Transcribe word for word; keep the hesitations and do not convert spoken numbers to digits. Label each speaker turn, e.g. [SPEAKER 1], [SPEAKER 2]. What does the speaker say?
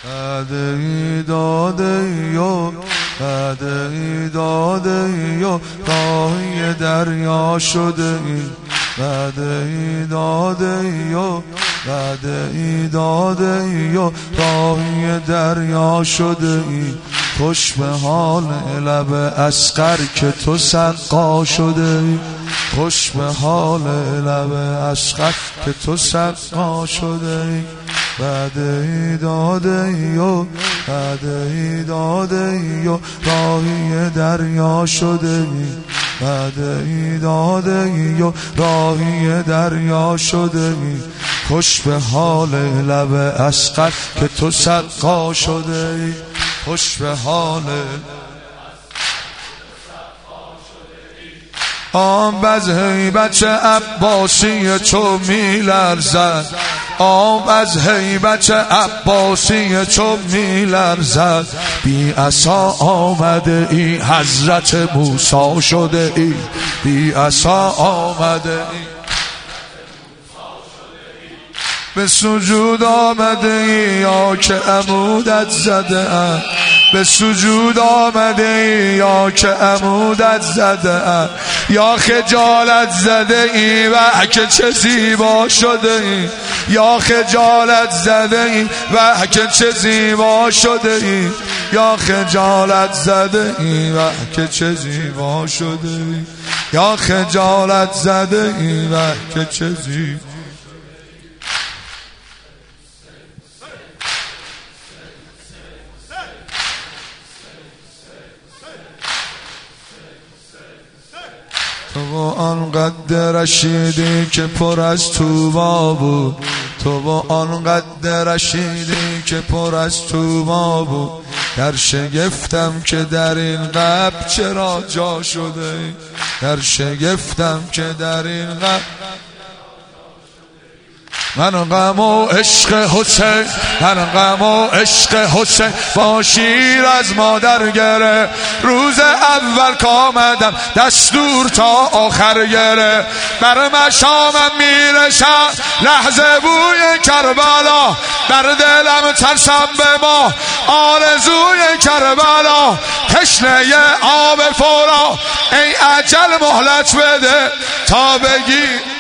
[SPEAKER 1] وعده داده یا وعده داده یا راهی دریا شده ای وعده داده یا وعده داده یا راهی دریا شده ای خوش به حال لب اصغر که تو سقا شده ای خوش به حال لب اصغر که تو سقا شده ای وعده داده یا وعده داده یا راهی دریا شده ای وعده داده یا راهی دریا شده ای خوش به حال لب اصغر که تو سقا شده ای خوش به حال آب از هیبت عباسی تو می لرزد آب از هیبت عباسی تو می لرزد بی عصا آمده ای حضرت موسی شده ای بی عصا آمده ای به سجود آمده ای یا که عمودت زده ام به سجود آمده ای یا که عمودت زده ام یا خجالت زده ای و که چه زیبا شده ای یا خجالت زده ای و که چه زیبا شده ای یا خجالت زده ای و که چه زیبا شده ای یا خجالت زده ای و که چه زیبا تو با آنقدر رشیدی که پر از توبا بود تو با آنقدر رشیدی که پر از توبا بود در شگفتم که در این قبر چرا جا شده در شگفتم که در این قبر من غم و عشق حسین من غم و عشق حسین با شیر از مادر گره روز اول کامدم دستور تا آخر گره بر مشامم میرشم لحظه بوی کربلا بر دلم ترسم به ما آرزوی کربلا تشنه آب فورا ای اجل مهلت بده تا بگی